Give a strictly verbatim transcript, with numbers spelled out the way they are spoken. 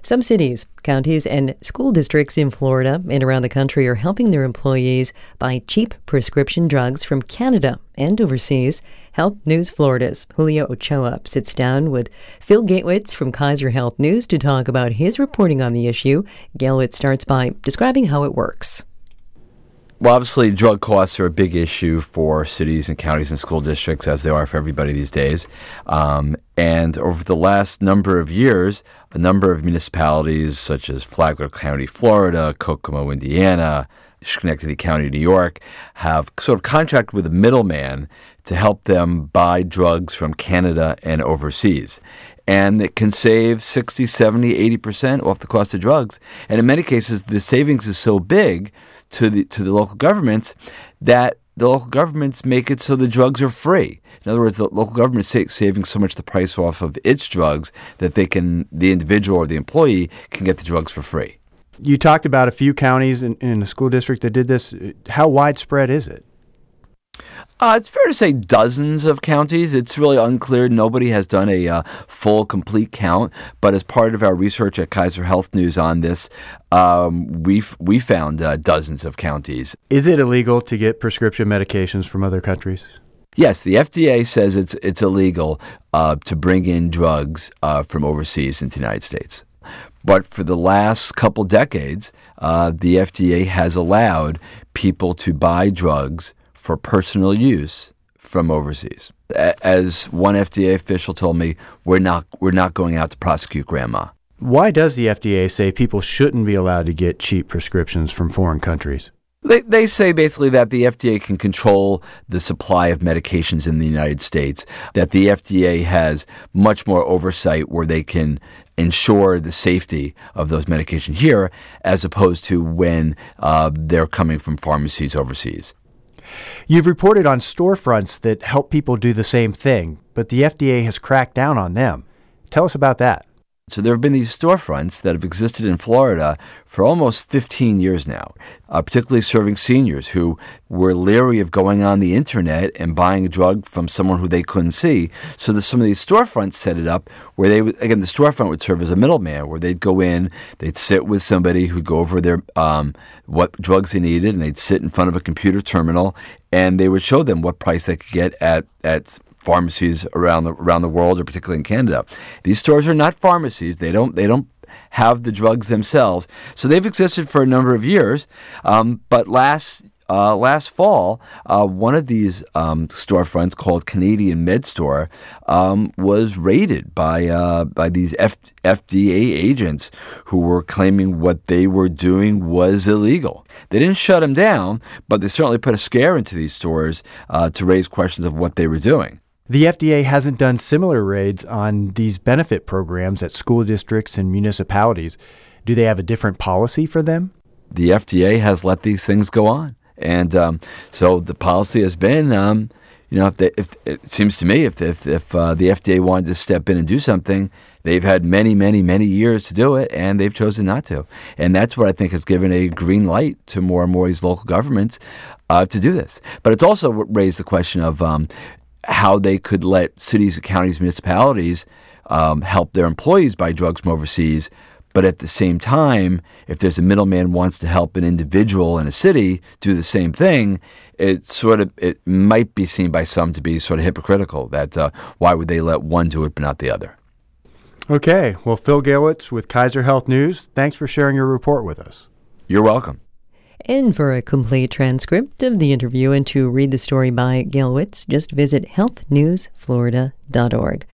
Some cities, counties, and school districts in Florida and around the country are helping their employees buy cheap prescription drugs from Canada and overseas. Health News Florida's Julio Ochoa sits down with Phil Gatewitz from Kaiser Health News to talk about his reporting on the issue. Gatewitz starts by describing how it works. Well, obviously, drug costs are a big issue for cities and counties and school districts, as they are for everybody these days. Um, and over the last number of years, a number of municipalities, such as Flagler County, Florida, Kokomo, Indiana, Schenectady County, New York, have sort of contracted with a middleman to help them buy drugs from Canada and overseas. And it can save sixty, seventy, eighty percent off the cost of drugs. And in many cases, the savings is so big to the to the local governments that the local governments make it so the drugs are free. In other words, the local government is saving so much the price off of its drugs that they can, the individual or the employee can get the drugs for free. You talked about a few counties in, in the school district that did this. How widespread is it? Uh, it's fair to say dozens of counties. It's really unclear. Nobody has done a uh, full, complete count. But as part of our research at Kaiser Health News on this, um, we've we found uh, dozens of counties. Is it illegal to get prescription medications from other countries? Yes, the F D A says it's it's illegal uh, to bring in drugs uh, from overseas into the United States. But for the last couple decades, uh, the F D A has allowed people to buy drugs for personal use from overseas. As one F D A official told me, we're not we're not going out to prosecute grandma. Why does the F D A say people shouldn't be allowed to get cheap prescriptions from foreign countries? They they say basically that the F D A can control the supply of medications in the United States, that the F D A has much more oversight where they can ensure the safety of those medications here as opposed to when uh, they're coming from pharmacies overseas. You've reported on storefronts that help people do the same thing, but the F D A has cracked down on them. Tell us about that. So there have been these storefronts that have existed in Florida for almost fifteen years now, uh, particularly serving seniors who were leery of going on the internet and buying a drug from someone who they couldn't see. So there's some of these storefronts set it up where they would, again, the storefront would serve as a middleman where they'd go in, they'd sit with somebody who'd go over their um, what drugs they needed, and they'd sit in front of a computer terminal, and they would show them what price they could get at at pharmacies around the around the world, or particularly in Canada. These stores are not pharmacies. They don't they don't have the drugs themselves. So they've existed for a number of years. Um, but last uh, last fall, uh, one of these um, storefronts called Canadian Med Store um, was raided by uh, by these F- FDA agents who were claiming what they were doing was illegal. They didn't shut them down, but they certainly put a scare into these stores uh, to raise questions of what they were doing. The F D A hasn't done similar raids on these benefit programs at school districts and municipalities. Do they have a different policy for them? The F D A has let these things go on. And um, so the policy has been, um, you know, if, they, if it seems to me, if if, if uh, the F D A wanted to step in and do something, they've had many, many, many years to do it, and they've chosen not to. And that's what I think has given a green light to more and more of these local governments uh, to do this. But it's also raised the question of um, how they could let cities, counties, municipalities um, help their employees buy drugs from overseas. But at the same time, if there's a middleman who wants to help an individual in a city do the same thing, it sort of it might be seen by some to be sort of hypocritical. That uh, why would they let one do it but not the other? Okay. Well, Phil Gatewitz with Kaiser Health News, thanks for sharing your report with us. You're welcome. And for a complete transcript of the interview and to read the story by Gatewitz, just visit health news florida dot org.